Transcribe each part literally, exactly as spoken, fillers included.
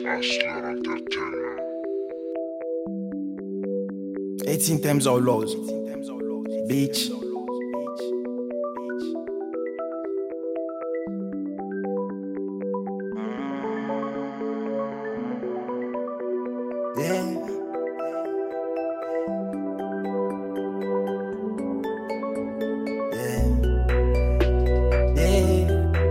Hustler Entertainment. eighteen times our laws. Bitch. Yeah. Yeah. Yeah.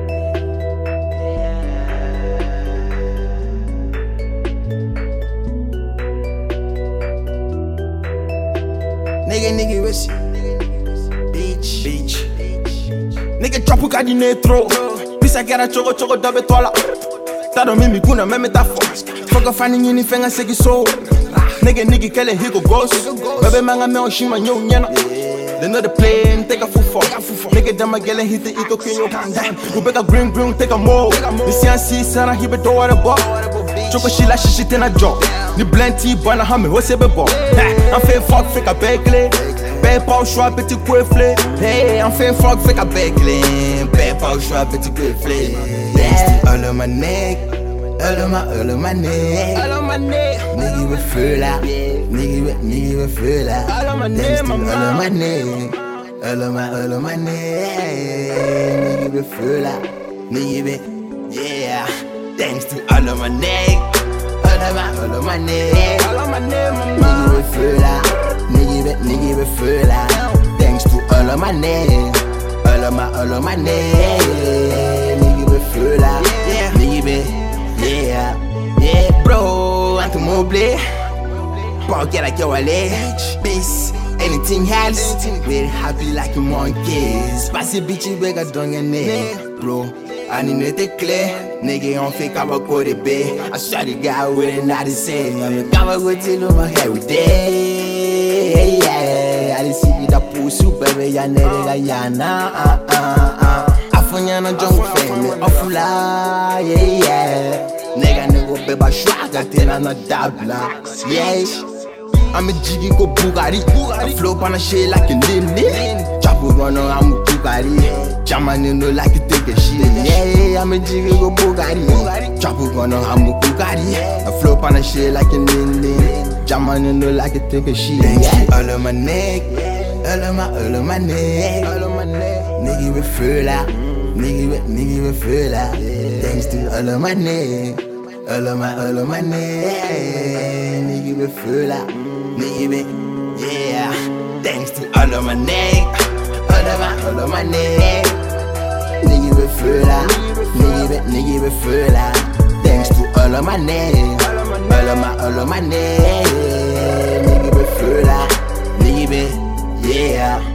Nigga, nigga, what's Bitch, bitch. Nigga, drop o cara de netro. Pisa que era choco, choco, dobe tola. Tá do mimi, kuna, meme tá forte. Foca finding in the finger, say que sou. Nigga, nigga, que ele rico ghost. Bebe manga, me on shima, nyo, nyena. They know the plane, take a full fuck. Nigga, them a girl and hit the eco, can you We make a green, green, take a more. This young see, sana, he be do what a bop. Choco, she like she shit in a job. Ni blend tea, bana, hame, what's a bebo? I'm fair fuck, fake a bagel. Bad paw, shrub, petit quiffle. Hey, I'm fair fuck, fake a bagel. Bad paw, shrub, petit quiffle. All on my neck. All on my, all on my neck. All on my neck. Nigga, we feel like. Nigga, nigga, we feel like. All on my neck, all on my neck. All on my, all on my neck. Nigga, we feel like. Nigga, yeah. Thanks to all on my neck. All on my, all on my neck. All on my neck, nigga, we feel like. Nigga, nigga, we feel like. Thanks to all on my neck. All on my, all on my neck. Nigga, we feel like. Nigga, yeah, yeah, bro, anto mobile. Pau que era que eu olhei. Peace, anything else. We're happy like monkeys. Passe bitch, bega donga ne. Bro, I need to clear. Nigga, on fake, I'm a code a bay. I saw the guy with it, not the same. I'm a camera with till my hair with day. Yeah, I see the pussy, baby, ya nere yana. Ah, ah, ah. Afonyana jungle fame, afula, yeah, yeah. Nigga, nigga, beba shwaga, tena na dabla, yeah. I'm a jiggy go Bugatti, I flow on a shit like a lily. Chapu run on, I'm a Bugatti. Jaman in the like you take a shit, yeah. I'm a jiggy go Bugatti, Chapu run on, I'm a Bugatti. I flow on a shit like a lily. Jaman in the like you take a shit, yeah. All on my neck, all on my, all on my neck, all on my neck. Nigga, we feel like. Nigga, nigga, we feel like. Thanks to all of my neck. All of my, all of my neck. Nigga, we feel like. Nigga, yeah. Thanks to all of my neck. All of my, all of my neck. Nigga, we feel like. Nigga, nigga, we feel like. Thanks to all of my neck. All of my, all of my neck. Nigga, we feel like. Nigga, yeah.